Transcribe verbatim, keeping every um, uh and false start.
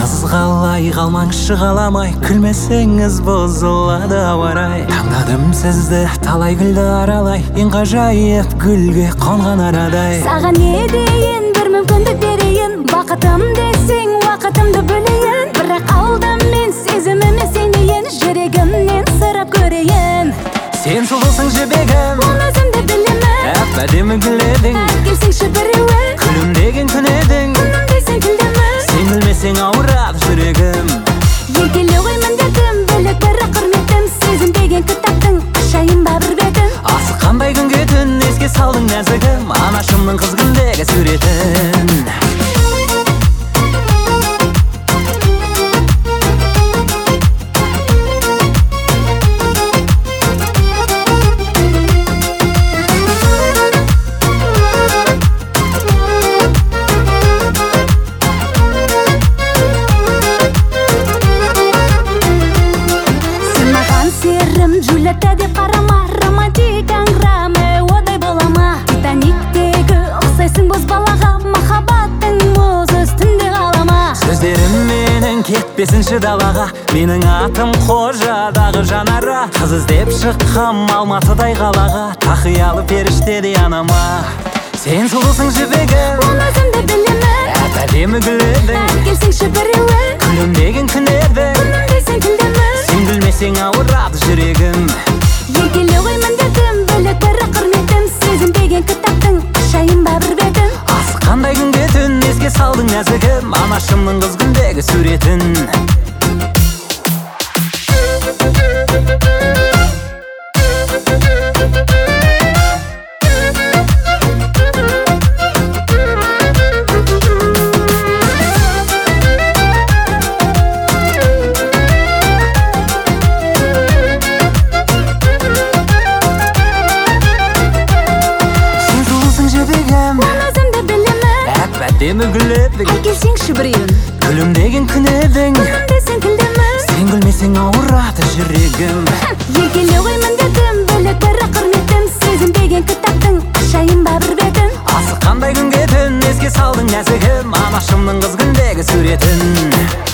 Саңасыз қалай қалмаңызшы қаламай, күлмесеңіз бұзылады ауа-рай. Таңдадым сізді талай гүлді аралай, ең ғажайып гүлге қонған арадай. Саған не дейін, бір мүмкіндік берейін, бақытым десең уақытымды бөлейін. Бірақ алдым мен сезіміме сенейін, жүрегімнен сұрап көрейін. Сен сұлусың жібегім, оны өзімді білемін. әп-әдемі гүл едің, келсеңші біреуін, күлімдеген күн едің. күнім десең күлдімін, сен білмесең ауырады жүрегім. егеле ғой міндетім, бөлек бірі құрметім. Сезім деген кітаптың ашайын ба бір бетін. Асыққандай күнге түн еске салдың нәзігім, анашымның қыз күндегі суретін. Джульетта деп қарама, романтик әңгіме одай болама. Титаниктегі ұқсайсың боз балаға, махаббаттың мұз үстінде қалама. Сөздерім менің кетпесінші далаға, менің атым қожадағы жанара. Қыз іздеп шыққам Алматыдай қалаға, тақиялы періштедей анама. Сен сұлусың жібегім, оны өзімді білемін. әп-әдемі гүл едің, келсеңші біреуін, күлімдеген күн едің. күнім десең күлдімін, сен күлмесең ауырады жүрегім. егеле ғой міндетім, бөлек бірі құрметім. Сезім деген кітаптың ашайын ба бір бетін. Асыққандай күнге түн еске салдың нәзігім, анашымның қыз күндегі суретін. әп-әдемі гүл едің, келсеңші біреуін, күлімдеген күн едің. күнім десең күлдімін, сен күлмесең ауырады жүрегім. егеле ғой міндетім, бөлек бірі құрметім. Сезім деген кітаптың ашайын ба бір бетін. Асыққандай күнге түн еске салдың нәзігім, анашымның қыз күндегі суретін.